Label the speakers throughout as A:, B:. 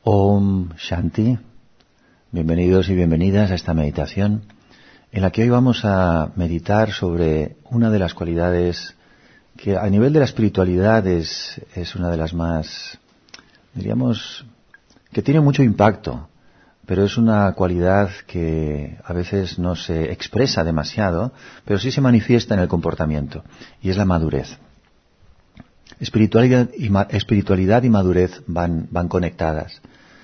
A: Om Shanti. Bienvenidos y bienvenidas a esta meditación en la que hoy vamos a meditar sobre una de las cualidades que a nivel de la espiritualidad es una de las más, diríamos, que tiene mucho impacto, pero es una cualidad que a veces no se expresa demasiado, pero sí se manifiesta en el comportamiento, y es la madurez. Espiritualidad y madurez van conectadas.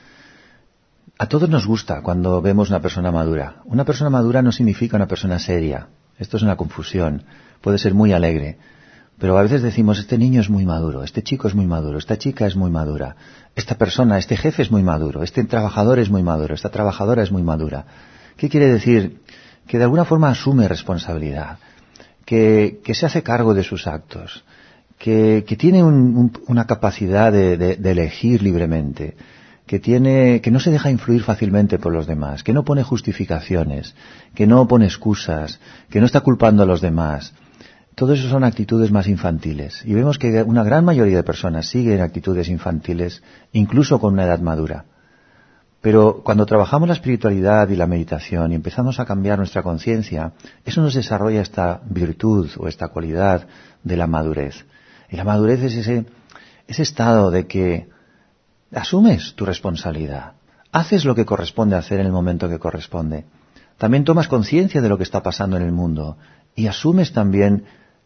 A: A todos nos gusta cuando vemos una persona madura. Una persona madura no significa una persona seria. Esto es una confusión. Puede ser muy alegre. Pero a veces decimos, este niño es muy maduro, este chico es muy maduro, esta chica es muy madura, esta persona, este jefe es muy maduro, este trabajador es muy maduro, esta trabajadora es muy madura. ¿Qué quiere decir? Que de alguna forma asume responsabilidad, que se hace cargo de sus actos, que tiene una capacidad de elegir libremente, que no se deja influir fácilmente por los demás, que no pone justificaciones, que no pone excusas, que no está culpando a los demás. Todo eso son actitudes más infantiles. Y vemos que una gran mayoría de personas siguen actitudes infantiles, incluso con una edad madura. Pero cuando trabajamos la espiritualidad y la meditación y empezamos a cambiar nuestra conciencia, eso nos desarrolla esta virtud o esta cualidad de la madurez. Y la madurez es ese estado de que asumes tu responsabilidad, haces lo que corresponde hacer en el momento que corresponde. También tomas conciencia de lo que está pasando en el mundo y asumes también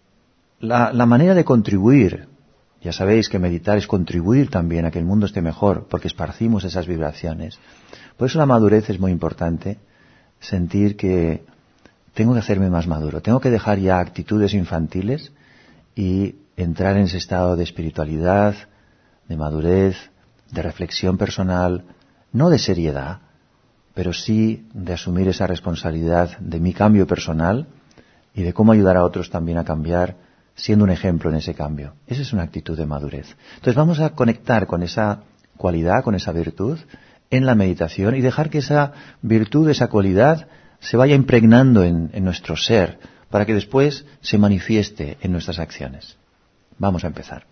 A: la manera de contribuir. Ya sabéis que meditar es contribuir también a que el mundo esté mejor, porque esparcimos esas vibraciones. Por eso la madurez es muy importante, sentir que tengo que hacerme más maduro, tengo que dejar ya actitudes infantiles y entrar en ese estado de espiritualidad, de madurez, de reflexión personal, no de seriedad, pero sí de asumir esa responsabilidad de mi cambio personal y de cómo ayudar a otros también a cambiar, siendo un ejemplo en ese cambio. Esa es una actitud de madurez. Entonces vamos a conectar con esa cualidad, con esa virtud, en la meditación y dejar que esa virtud, esa cualidad, se vaya impregnando en nuestro ser, para que después se manifieste en nuestras acciones. Vamos a empezar.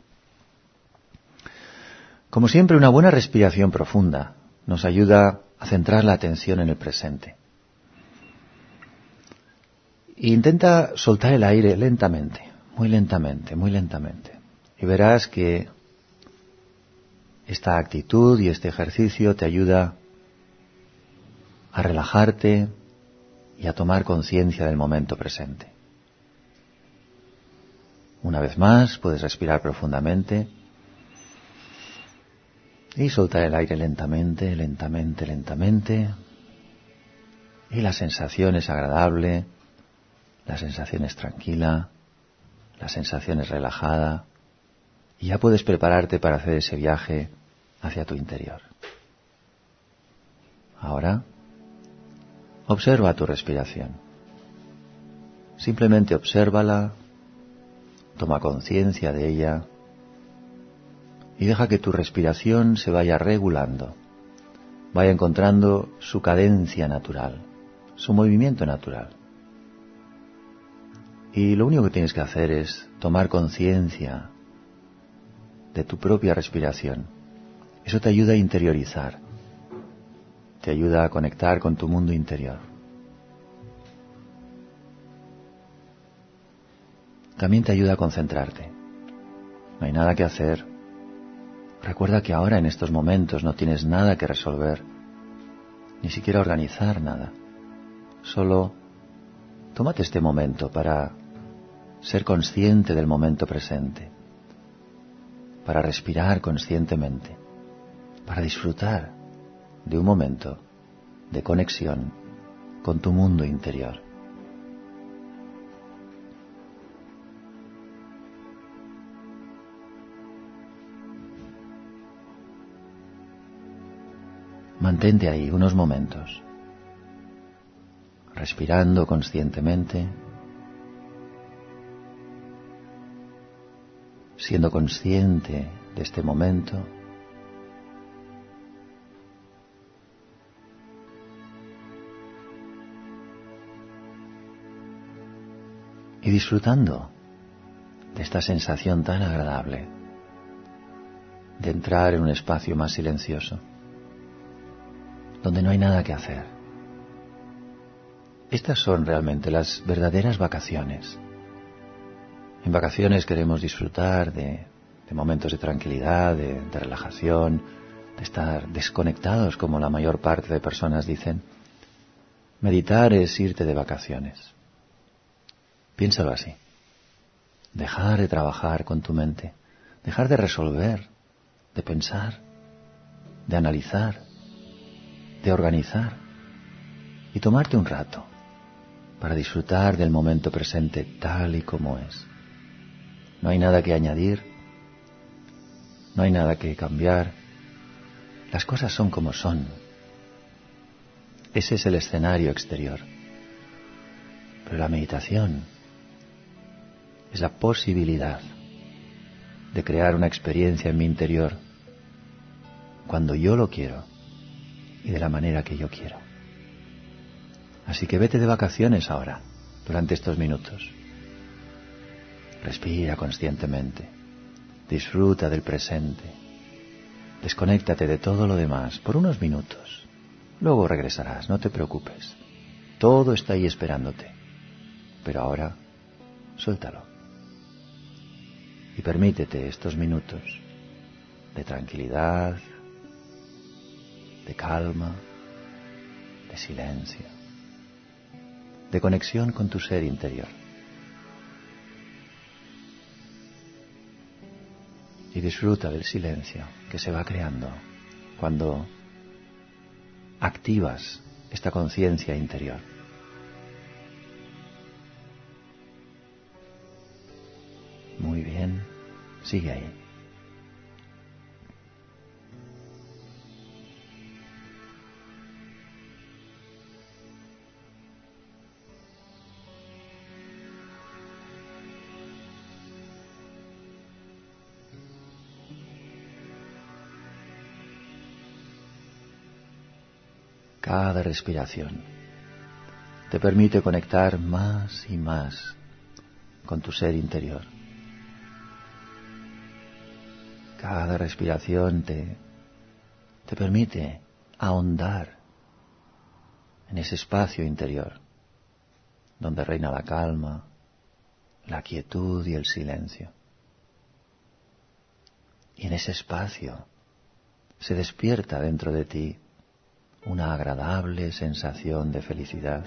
A: Como siempre, una buena respiración profunda nos ayuda a centrar la atención en el presente. E intenta soltar el aire lentamente, muy lentamente, muy lentamente. Y verás que esta actitud y este ejercicio te ayuda a relajarte y a tomar conciencia del momento presente. Una vez más, puedes respirar profundamente y soltar el aire lentamente, lentamente, lentamente. Y la sensación es agradable, la sensación es tranquila, la sensación es relajada. Y ya puedes prepararte para hacer ese viaje hacia tu interior. Ahora, observa tu respiración. Simplemente obsérvala, toma conciencia de ella y deja que tu respiración se vaya regulando, vaya encontrando su cadencia natural, su movimiento natural. Y lo único que tienes que hacer es tomar conciencia de tu propia respiración. Eso te ayuda a interiorizar, te ayuda a conectar con tu mundo interior. También te ayuda a concentrarte. No hay nada que hacer. Recuerda que ahora en estos momentos no tienes nada que resolver, ni siquiera organizar nada. Solo tómate este momento para ser consciente del momento presente, para respirar conscientemente, para disfrutar de un momento de conexión con tu mundo interior. Mantente ahí unos momentos, respirando conscientemente, siendo consciente de este momento. Y disfrutando de esta sensación tan agradable de entrar en un espacio más silencioso. donde no hay nada que hacer. Estas son realmente las verdaderas vacaciones. En vacaciones queremos disfrutar de momentos de tranquilidad, de relajación, de estar desconectados, como la mayor parte de personas dicen. Meditar es irte de vacaciones. Piénsalo así. Dejar de trabajar con tu mente, dejar de resolver, de pensar, de analizar, de organizar y tomarte un rato para disfrutar del momento presente tal y como es. No hay nada que añadir, no hay nada que cambiar. Las cosas son como son. Ese es el escenario exterior. Pero la meditación es la posibilidad de crear una experiencia en mi interior cuando yo lo quiero y de la manera que yo quiero. Así que vete de vacaciones ahora, durante estos minutos. Respira conscientemente, disfruta del presente, desconéctate de todo lo demás por unos minutos. Luego regresarás, no te preocupes. Todo está ahí esperándote. Pero ahora, suéltalo. Y permítete estos minutos de tranquilidad, de calma, de silencio, de conexión con tu ser interior. Y disfruta del silencio que se va creando cuando activas esta conciencia interior. Muy bien, sigue ahí. Cada respiración te permite conectar más y más con tu ser interior. Cada respiración te permite ahondar en ese espacio interior donde reina la calma, la quietud y el silencio. Y en ese espacio se despierta dentro de ti una agradable sensación de felicidad,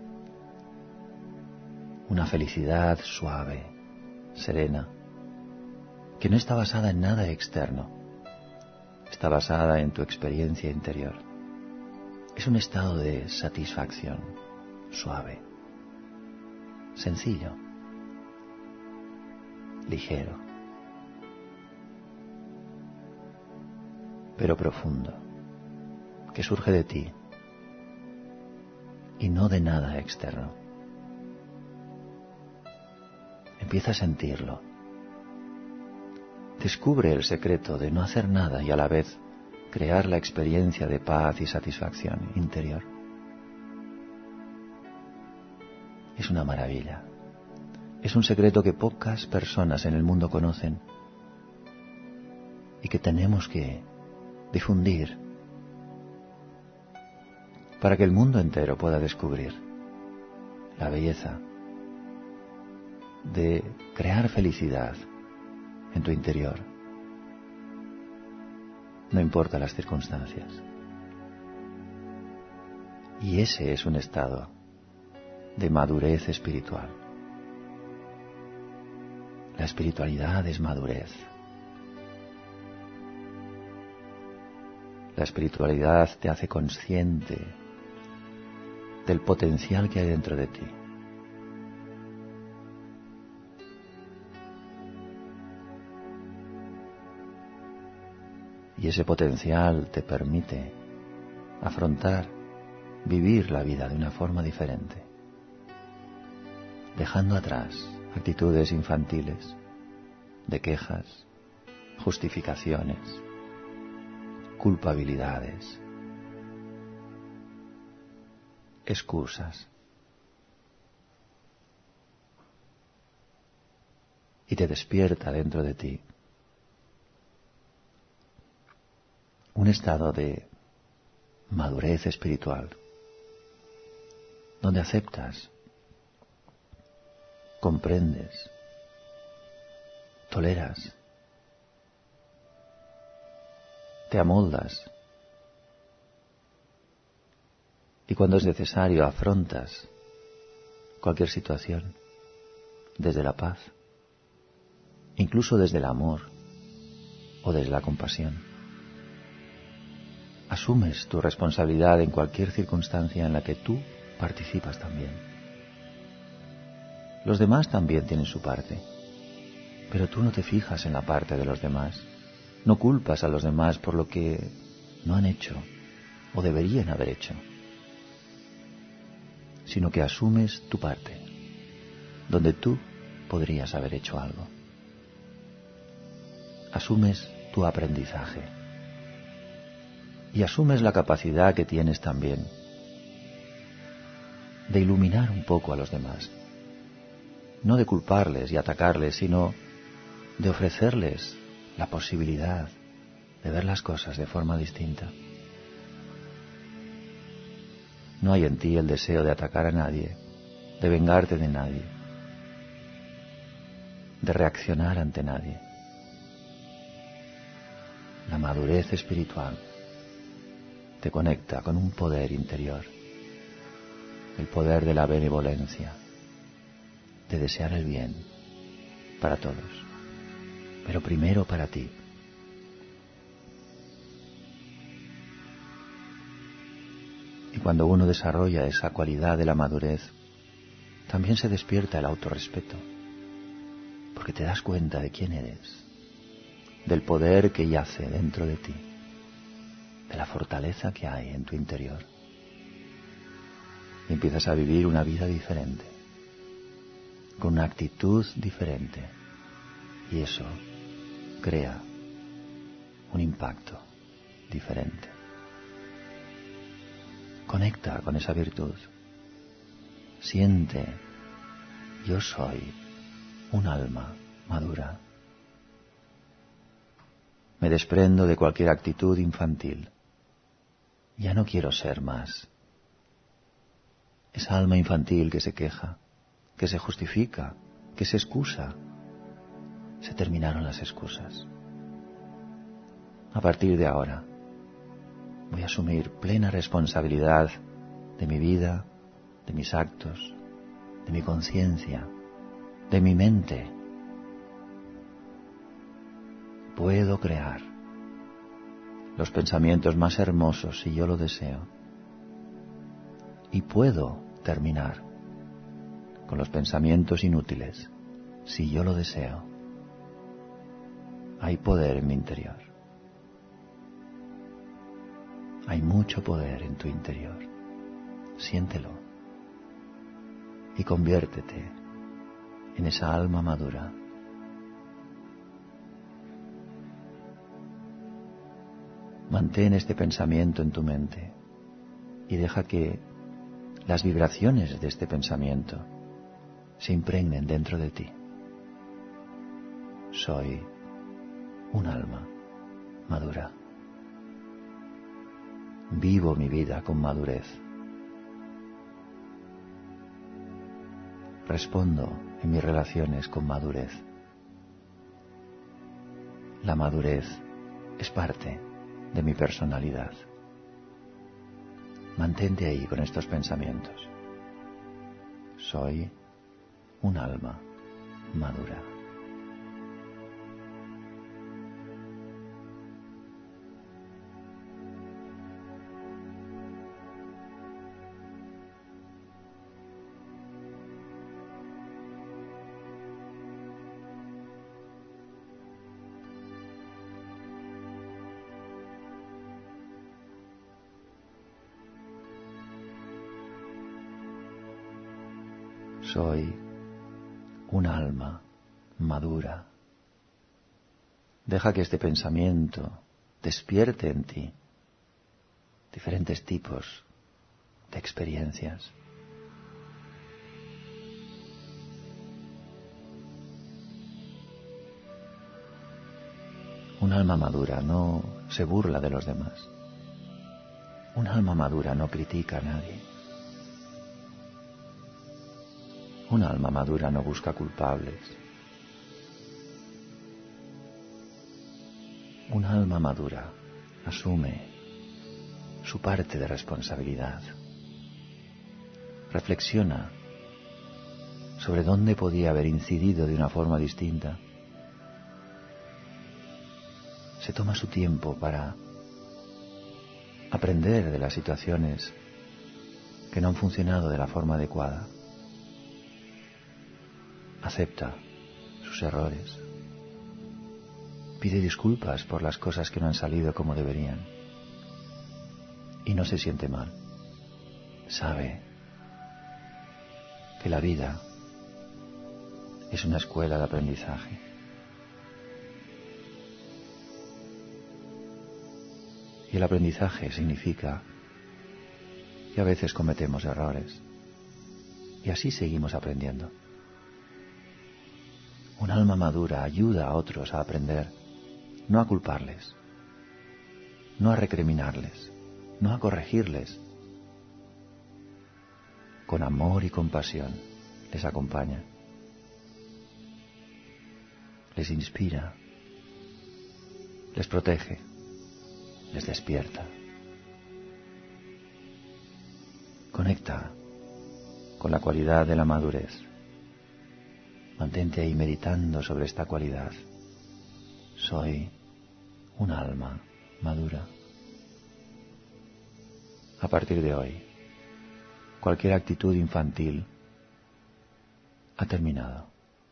A: una felicidad suave, serena, que no está basada en nada externo, está basada en tu experiencia interior. Es un estado de satisfacción, suave, sencillo, ligero, pero profundo, que surge de ti y no de nada externo. Empieza a sentirlo. Descubre el secreto de no hacer nada y a la vez crear la experiencia de paz y satisfacción interior. Es una maravilla. Es un secreto que pocas personas en el mundo conocen y que tenemos que difundir para que el mundo entero pueda descubrir la belleza de crear felicidad en tu interior, no importa las circunstancias. Y ese es un estado de madurez espiritual. La espiritualidad es madurez. La espiritualidad te hace consciente del potencial que hay dentro de ti. Y ese potencial te permite afrontar, vivir la vida de una forma diferente, dejando atrás actitudes infantiles, de quejas, justificaciones, culpabilidades, excusas. Y te despierta dentro de ti un estado de madurez espiritual, donde aceptas, comprendes, toleras, te amoldas y cuando es necesario afrontas cualquier situación desde la paz, incluso desde el amor o desde la compasión. Asumes tu responsabilidad en cualquier circunstancia en la que tú participas también. Los demás también tienen su parte, pero tú no te fijas en la parte de los demás. No culpas a los demás por lo que no han hecho o deberían haber hecho, sino que asumes tu parte, donde tú podrías haber hecho algo. Asumes tu aprendizaje y asumes la capacidad que tienes también de iluminar un poco a los demás, no de culparles y atacarles, sino de ofrecerles la posibilidad de ver las cosas de forma distinta. No hay en ti el deseo de atacar a nadie, de vengarte de nadie, de reaccionar ante nadie. La madurez espiritual te conecta con un poder interior, el poder de la benevolencia, de desear el bien para todos, pero primero para ti. Y cuando uno desarrolla esa cualidad de la madurez, también se despierta el autorrespeto, porque te das cuenta de quién eres, del poder que yace dentro de ti, de la fortaleza que hay en tu interior. Y empiezas a vivir una vida diferente, con una actitud diferente, y eso crea un impacto diferente. Conecta con esa virtud. Siente, yo soy un alma madura. Me desprendo de cualquier actitud infantil. Ya no quiero ser más esa alma infantil que se queja, que se justifica, que se excusa. Se terminaron las excusas. A partir de ahora, voy a asumir plena responsabilidad de mi vida, de mis actos, de mi conciencia, de mi mente. Puedo crear los pensamientos más hermosos si yo lo deseo. Y puedo terminar con los pensamientos inútiles si yo lo deseo. Hay poder en mi interior. Hay mucho poder en tu interior. Siéntelo y conviértete en esa alma madura. Mantén este pensamiento en tu mente y deja que las vibraciones de este pensamiento se impregnen dentro de ti. Soy un alma madura. Vivo mi vida con madurez. Respondo en mis relaciones con madurez. La madurez es parte de mi personalidad. Mantente ahí con estos pensamientos. Soy un alma madura. Soy un alma madura. Deja que este pensamiento despierte en ti diferentes tipos de experiencias. Un alma madura no se burla de los demás. Un alma madura no critica a nadie. Un alma madura no busca culpables. Un alma madura asume su parte de responsabilidad. Reflexiona sobre dónde podía haber incidido de una forma distinta. Se toma su tiempo para aprender de las situaciones que no han funcionado de la forma adecuada. Acepta sus errores. Pide disculpas por las cosas que no han salido como deberían. Y no se siente mal. Sabe que la vida es una escuela de aprendizaje. Y el aprendizaje significa que a veces cometemos errores. Y así seguimos aprendiendo. Un alma madura ayuda a otros a aprender, no a culparles, no a recriminarles, no a corregirles. Con amor y compasión les acompaña, les inspira, les protege, les despierta. Conecta con la cualidad de la madurez. Mantente ahí meditando sobre esta cualidad. Soy un alma madura. A partir de hoy, cualquier actitud infantil ha terminado.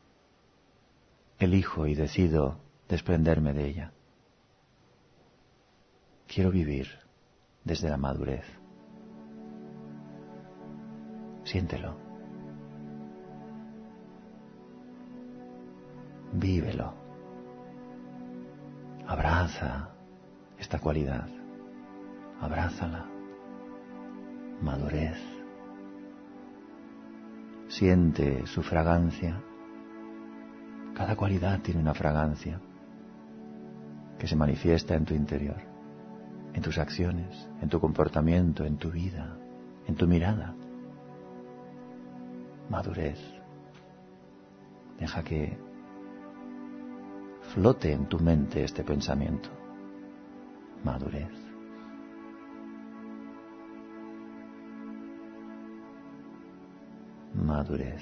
A: Elijo y decido desprenderme de ella. Quiero vivir desde la madurez. Siéntelo. Vívelo. Abraza esta cualidad. Abrázala. Madurez. Siente su fragancia. Cada cualidad tiene una fragancia que se manifiesta en tu interior, en tus acciones, en tu comportamiento, en tu vida, en tu mirada. Madurez. Deja que flote en tu mente este pensamiento. Madurez. Madurez.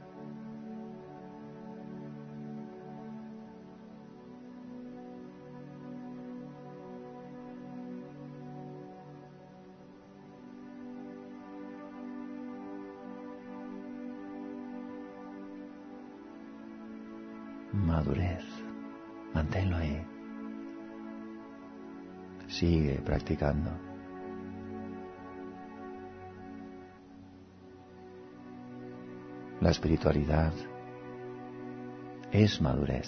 A: Madurez. Manténlo ahí. Sigue practicando. La espiritualidad es madurez.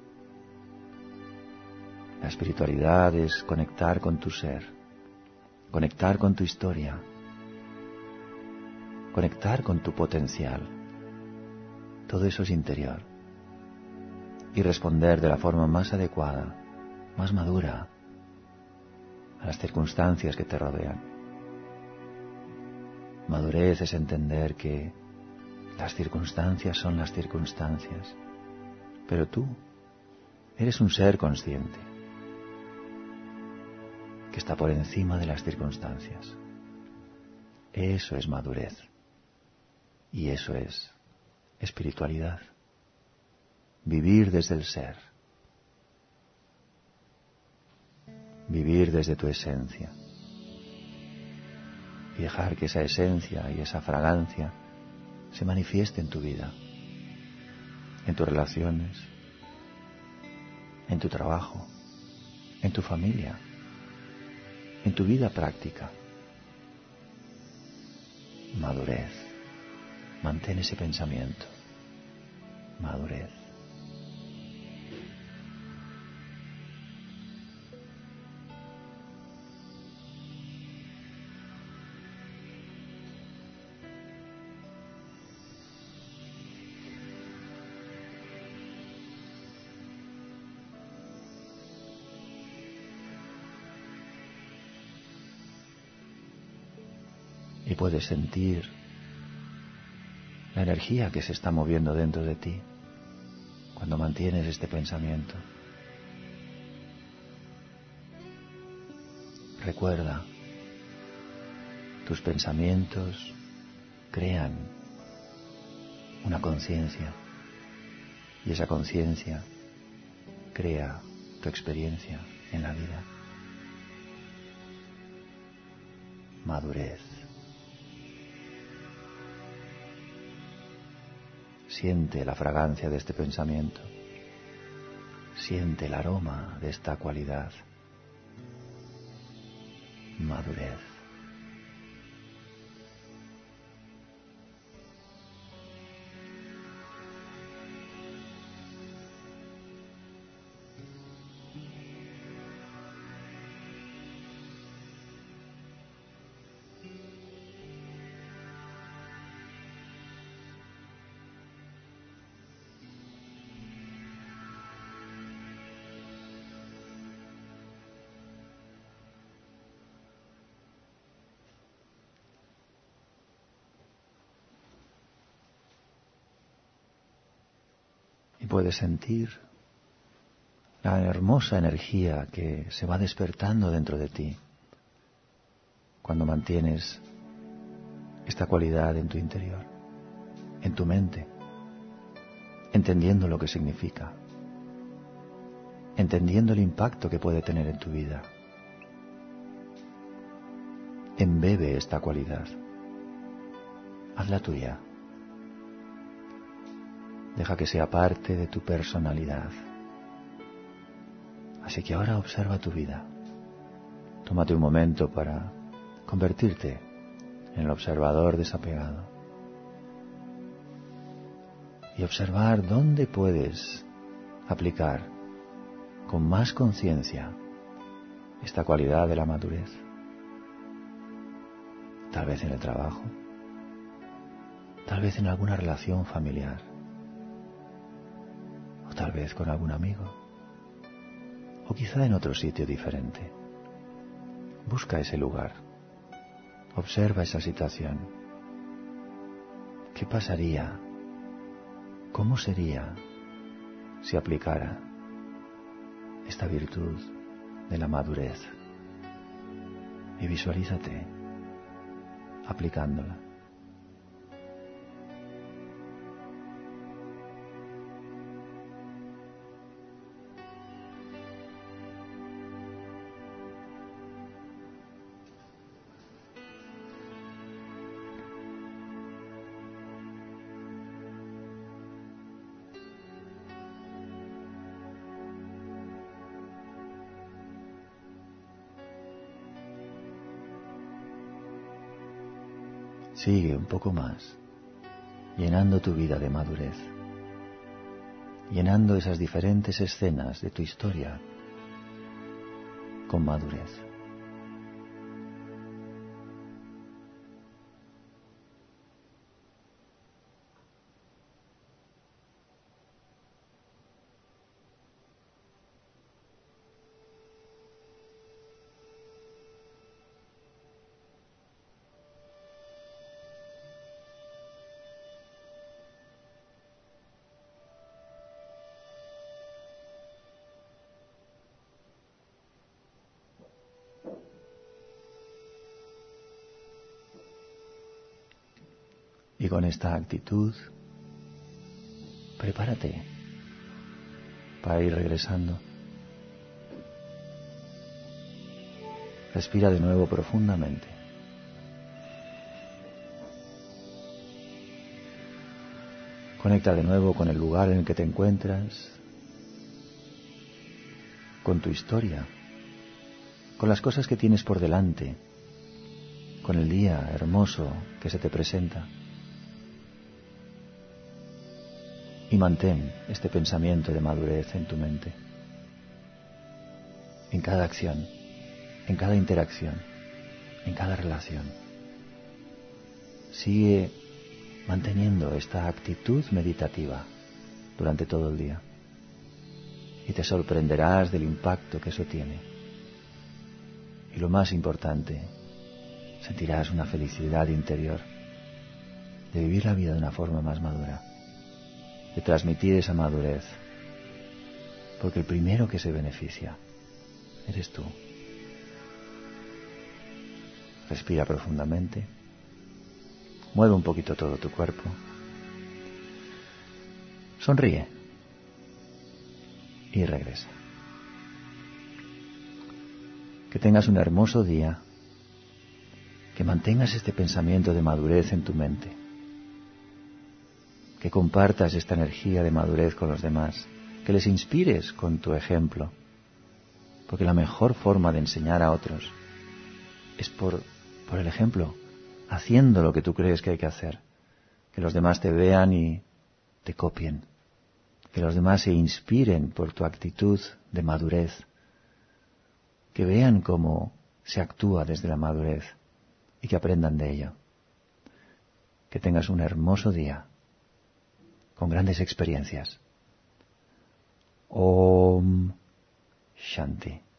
A: La espiritualidad es conectar con tu ser, conectar con tu historia, conectar con tu potencial. Todo eso es interior. Y responder de la forma más adecuada, más madura, a las circunstancias que te rodean. Madurez es entender que las circunstancias son las circunstancias, pero tú eres un ser consciente que está por encima de las circunstancias. Eso es madurez y eso es espiritualidad. Vivir desde el ser. Vivir desde tu esencia. Y dejar que esa esencia y esa fragancia se manifieste en tu vida, en tus relaciones, en tu trabajo, en tu familia, en tu vida práctica. Madurez. Mantén ese pensamiento. Madurez. Y puedes sentir la energía que se está moviendo dentro de ti cuando mantienes este pensamiento. Recuerda, tus pensamientos crean una conciencia y esa conciencia crea tu experiencia en la vida. Madurez. Siente la fragancia de este pensamiento. Siente el aroma de esta cualidad. Madurez. Y puedes sentir la hermosa energía que se va despertando dentro de ti cuando mantienes esta cualidad en tu interior, en tu mente, entendiendo lo que significa, entendiendo el impacto que puede tener en tu vida. Embebe esta cualidad, hazla tuya. Deja que sea parte de tu personalidad. Así que ahora observa tu vida. Tómate un momento para convertirte en el observador desapegado. Y observar dónde puedes aplicar con más conciencia esta cualidad de la madurez. Tal vez en el trabajo, tal vez en alguna relación familiar, o tal vez con algún amigo, o quizá en otro sitio diferente. Busca ese lugar, observa esa situación. ¿Qué pasaría? ¿Cómo sería si aplicara esta virtud de la madurez? Y visualízate aplicándola. Sigue un poco más, llenando tu vida de madurez, llenando esas diferentes escenas de tu historia con madurez. Y con esta actitud, prepárate para ir regresando. Respira de nuevo profundamente. Conecta de nuevo con el lugar en el que te encuentras, con tu historia, con las cosas que tienes por delante, con el día hermoso que se te presenta. Y mantén este pensamiento de madurez en tu mente, en cada acción, en cada interacción, en cada relación. Sigue manteniendo esta actitud meditativa durante todo el día y te sorprenderás del impacto que eso tiene. Y lo más importante, sentirás una felicidad interior de vivir la vida de una forma más madura, de transmitir esa madurez, porque el primero que se beneficia eres tú. Respira profundamente, mueve un poquito todo tu cuerpo, sonríe y regresa. Que tengas un hermoso día, que mantengas este pensamiento de madurez en tu mente, que compartas esta energía de madurez con los demás, que les inspires con tu ejemplo, porque la mejor forma de enseñar a otros es por el ejemplo, haciendo lo que tú crees que hay que hacer, que los demás te vean y te copien, que los demás se inspiren por tu actitud de madurez, que vean cómo se actúa desde la madurez y que aprendan de ello. Que tengas un hermoso día, con grandes experiencias. Om Shanti.